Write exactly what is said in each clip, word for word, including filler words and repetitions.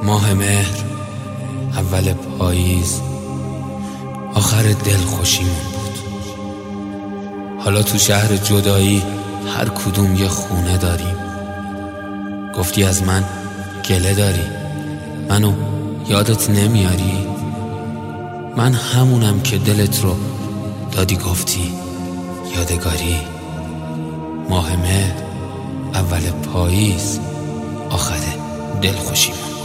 ماه مهر، اول پاییز، آخر دل خوشیمون بود. حالا تو شهر جدایی هر کدوم یه خونه داریم. گفتی از من گله داری، منو یادت نمیاری؟ من همونم که دلت رو دادی گفتی یادگاری. ماه مهر، اول پاییز، آخر دل خوشیمون بود.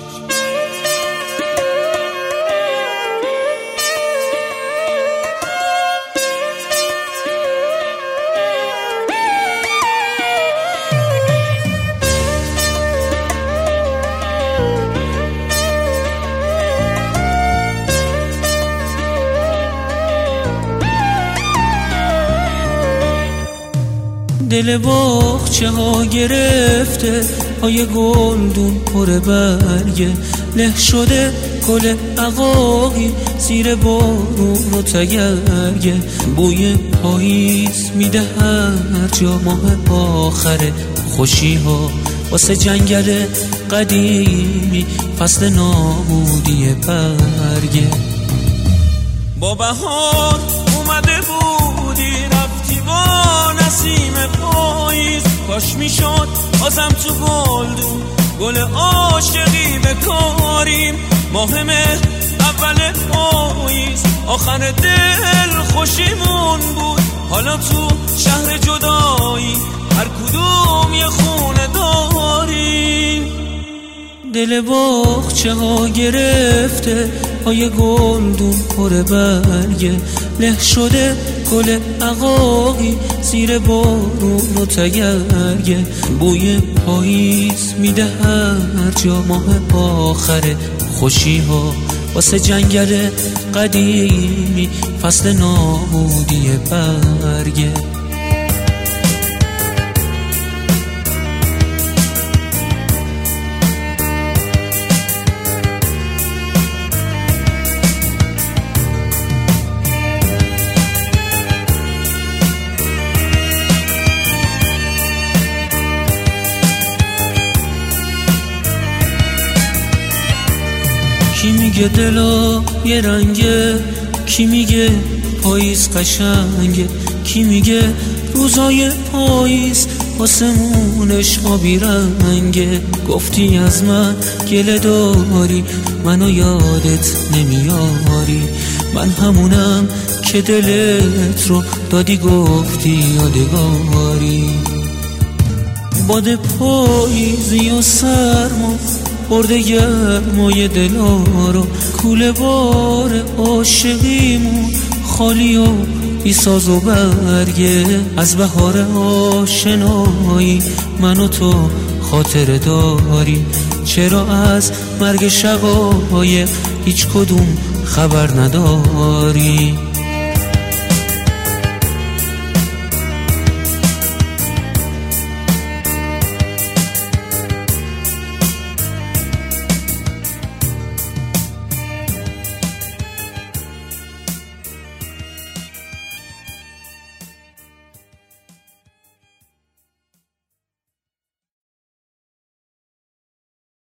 دل باغچه ها گرفته های گلدون پر برگه، له شده گل عقاقی زیر بارون و تگرگه. بوی پاییز میده هر جا ماه آخر خوشی ها، واسه جنگل قدیمی فصل نابودی برگه. با بهار اومده بودی رفتی با نسیم پاییز، کاش میشد بازم تو گلدون گل عاشقی بکاریم. ماه مهر، اول پاییز، آخر دل خوشیمون بود. حالا تو شهر جدایی هر کدوم یه خونه داریم. دل باغچه ها گرفته های گلدون پر برگه، له شده گل عقاقی زیر بارون و تگرگه. بوی پاییز میده هر جا ماه آخر خوشی ها، واسه جنگل قدیمی فصل نابودی برگه. کی میگه دلا یه رنگه، کی میگه پاییز قشنگه، کی میگه روزای پاییز آسمونش آبی رنگه. گفتی از من گله داری، منو یادت نمیاری. من همونم که دلت رو دادی گفتی یادگاری. باد پاییزی و سرما برده گرمای دلا رو، کوله بار عاشقیمون خالی و بی ساز و برگه. از بهار آشنایی من و تو خاطره داری، چرا از مرگ شقایق هیچ کدوم خبر نداری؟